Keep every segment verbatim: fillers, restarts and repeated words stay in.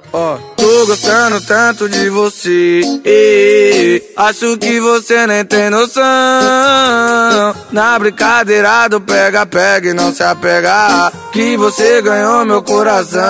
Ó, tô gostando tanto de você, e acho que você nem tem noção. Na brincadeira do pega, pega e não se apegar, que você ganhou meu coração.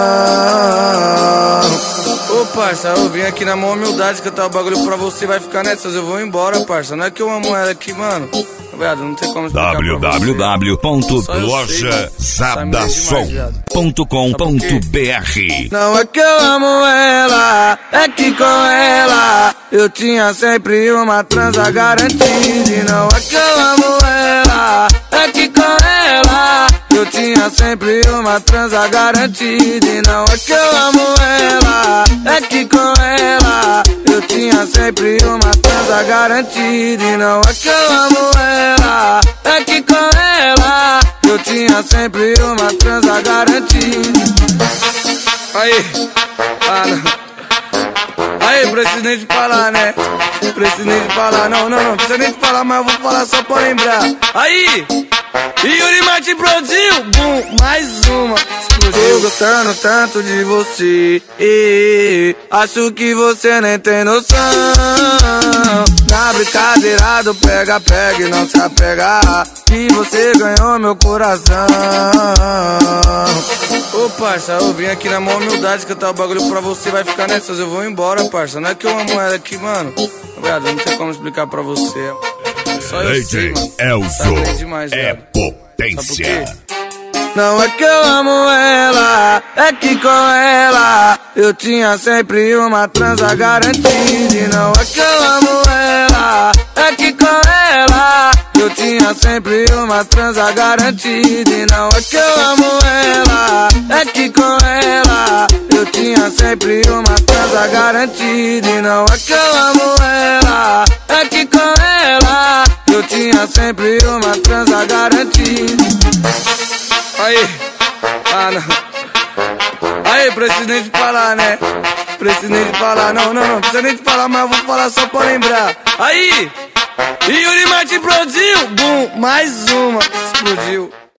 Ô parça, eu vim aqui na maior humildade cantar o bagulho pra você, vai ficar nessas, eu vou embora, parça. Não é que eu amo ela aqui, mano. Viado, não tem como explicar w w w ponto loja sadasom ponto com ponto b r. Não é que eu amo ela, é que com ela eu tinha sempre uma transa garantida. E não é que eu amo ela, é que com ela eu tinha sempre uma transa garantida. E não é que eu amo ela, é que com ela eu tinha sempre uma transa garantida. E não é que eu amo ela, é que com ela eu tinha sempre uma transa garantida. Aí, ah não. Aí, preciso nem de falar, né? Preciso nem de falar, não, não, não precisa nem de falar, mas eu vou falar só pra lembrar. Aí, Yuri Martin produziu, bum, mais uma. Tô gostando tanto de você, e acho que você nem tem noção. Na brincadeira do pega, pega e não se apegar, que você ganhou meu coração. Ô parça, eu vim aqui na maior humildade cantar o bagulho pra você, vai ficar nessas, eu vou embora, parça. Não é que eu amo ela aqui, mano. Viado, não tem como explicar pra você. Só eu sei, mano. Elzo tá demais, é viado. potência. Não é que eu amo ela, é que com ela eu tinha sempre uma transa garantida. E não é que eu amo ela, é que com ela eu tinha sempre uma transa garantida. E não é que eu amo ela, é que com ela eu tinha sempre uma transa garantida. E não é que eu amo ela, é que com ela eu tinha sempre uma transa garantida. Aí, ah não. Aí, preciso nem de falar, né? Preciso nem de falar, não, não, não precisa nem de falar, mas eu vou falar só pra lembrar. Aí, Yuri Martin produziu, bum, mais uma, explodiu.